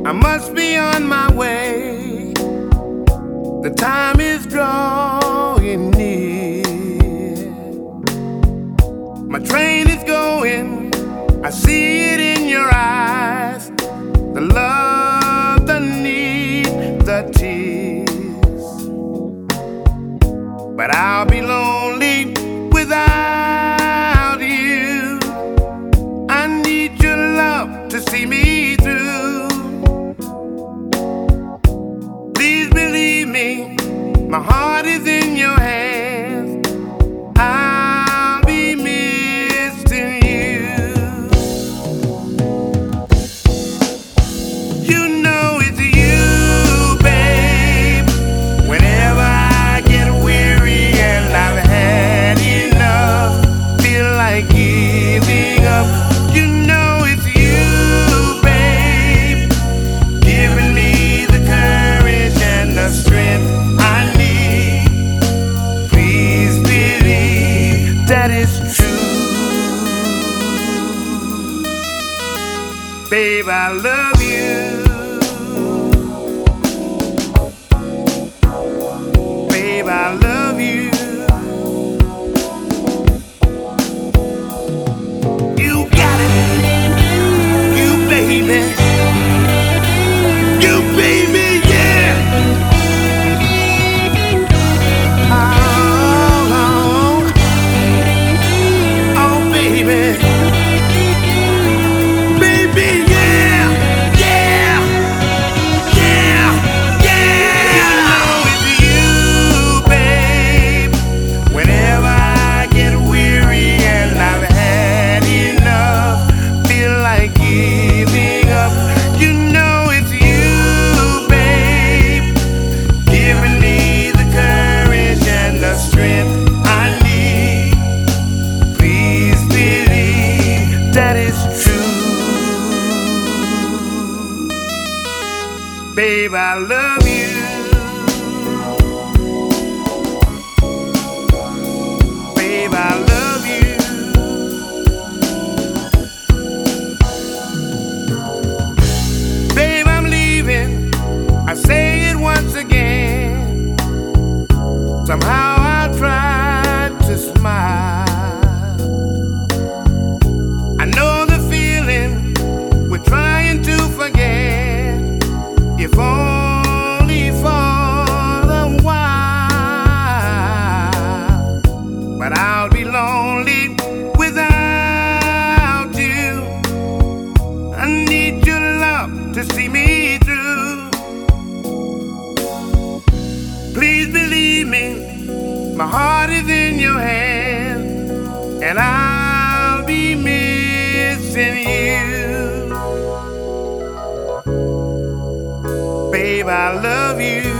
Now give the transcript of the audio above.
I must be on my way. The time is drawing near. My train is going. I see it in your eyes. The love, the need, the tears. But I'll be lonely without you. I need your love to see me through. Please believe me, my heart is in your hands. I'll be missing you. You know it's you, babe. Whenever I get weary and I've had enough, feel like giving up. You know it's you, babe, giving me the courage and the strength I need. Please believe that it's true. Babe, I love you. Babe, I love you. You got it. You baby. You baby, yeah. Oh, oh, baby. Baby, yeah. Yeah. Yeah. Yeah. You know it's you, babe. Whenever I get weary and I've had enough, feel like giving up. You know it's you, babe, giving me the courage and the strength I need. Please believe that it's true. Babe, I love you. Babe, I love you. Babe, I'm leaving. I say it once again. Somehow I'll try to smile. I know the feeling we're trying to forget. If only for a while. But I'll be lonely without you. I need your love to see me through. Please believe me, my heart is in your hands, and I'll be missing you. Babe, I love you.